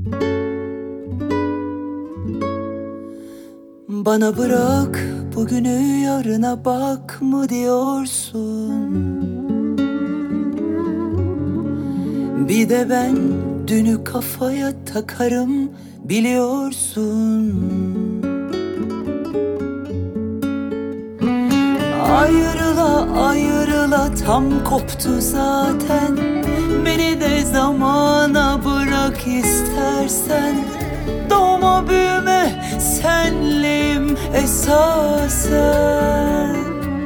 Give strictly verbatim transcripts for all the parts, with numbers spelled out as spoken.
Bana bırak bugünü, yarına bak mı diyorsun? Bir de ben dünü kafaya takarım biliyorsun. Ayrıla ayrıla tam koptu zaten. Beni de zamana bırak istersen. Doğma büyüme senleyim esasen.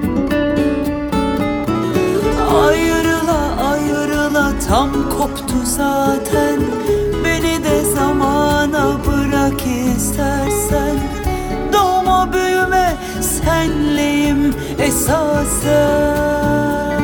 Ayrıla ayrıla tam koptu zaten. Beni de zamana bırak istersen. Doğma büyüme senleyim esasen.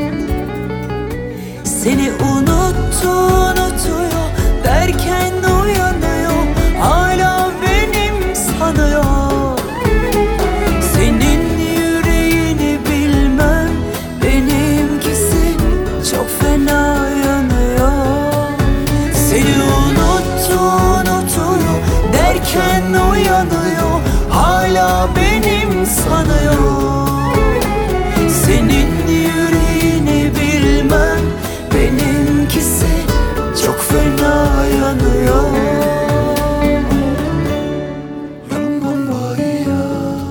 Seni unuttu unutuyor derken uyanıyor, hala benim sanıyor. Senin yüreğini bilmem, benimkisi çok fena yanıyor. Seni unuttu unutuyor derken uyanıyor, hala benim sanıyor. Senin yüreğini bilmem, benimkisi çok fena yanıyor. Rambambaya,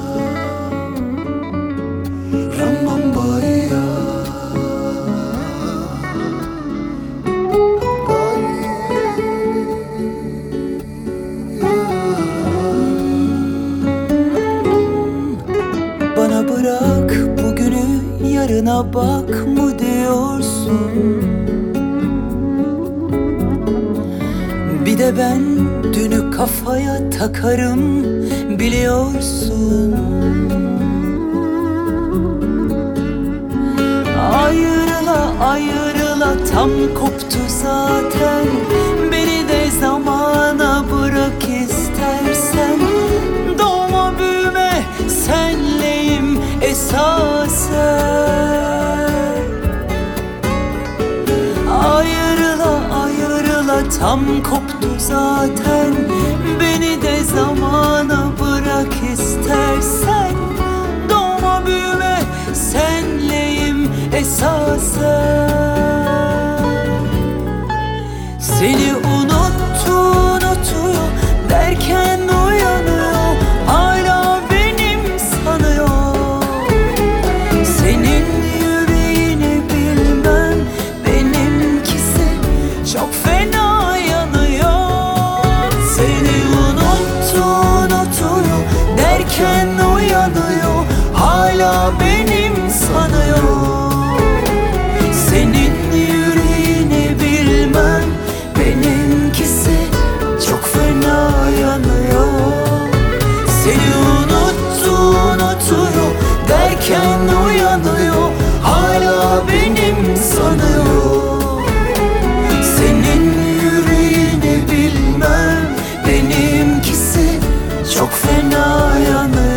Rambambaya. Bana bırak bugünü, yarına bak mı diyorsun? Bir de ben dünü kafaya takarım biliyorsun. Ayrıla ayrıla tam koptu zaten. Beni de zamana bırak istersen. Doğma büyüme senleyim esasen. Ayrıla ayrıla tam koptu zaten. Beni de zamana bırak istersen. Doğma büyüme senleyim esasen. Seni unuttu unutuyor derken uyanıyor, hala benim sanıyor. Senin yüreğini bilmem, benimkisi çok fena yanıyor. Seni unuttu unutuyor derken uyanıyor, hala benim sanıyor. Senin yüreğini bilmem, benimkisi çok fena yanıyor. Seni unuttu unutuyor derken uyanıyor, hala benim sanıyor. Senin yüreğini bilmem, benimkisi çok fena yanıyor.